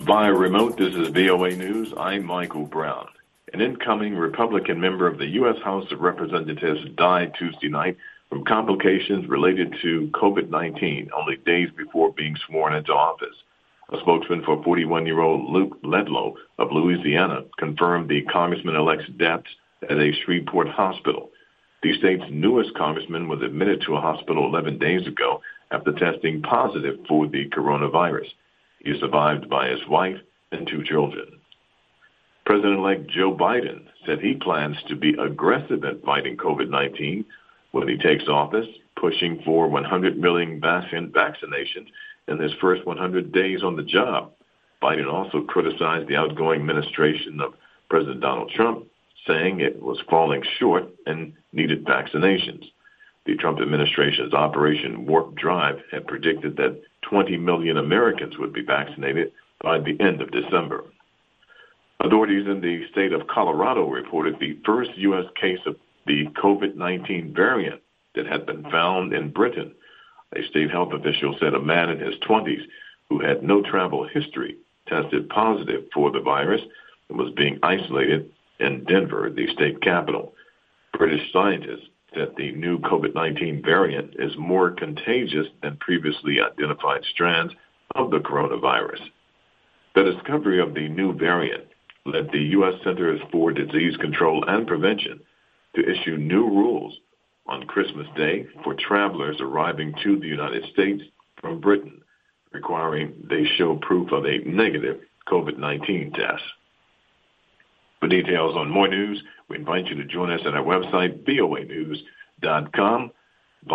Via remote, this is VOA News. I'm Michael Brown. An incoming Republican member of the U.S. House of Representatives died Tuesday night from complications related to COVID-19, only days before being sworn into office. A spokesman for 41-year-old Luke Ledlow of Louisiana confirmed the congressman-elect's death at a Shreveport hospital. The state's newest congressman was admitted to a hospital 11 days ago after testing positive for the coronavirus. He is survived by his wife and 2 children. President-elect Joe Biden said he plans to be aggressive at fighting COVID-19 when he takes office, pushing for 100 million vaccinations in his first 100 days on the job. Biden also criticized the outgoing administration of President Donald Trump, saying it was falling short and needed vaccinations. The Trump administration's Operation Warp Drive had predicted that 20 million Americans would be vaccinated by the end of December. Authorities in the state of Colorado reported the first U.S. case of the COVID-19 variant that had been found in Britain. A state health official said a man in his 20s who had no travel history tested positive for the virus and was being isolated in Denver, the state capital. British scientists said the new COVID-19 variant is more contagious than previously identified strands of the coronavirus. The discovery of the new variant led the U.S. Centers for Disease Control and Prevention to issue new rules on Christmas Day for travelers arriving to the United States from Britain, requiring they show proof of a negative COVID-19 test. For details on more news, we invite you to join us at our website, voanews.com.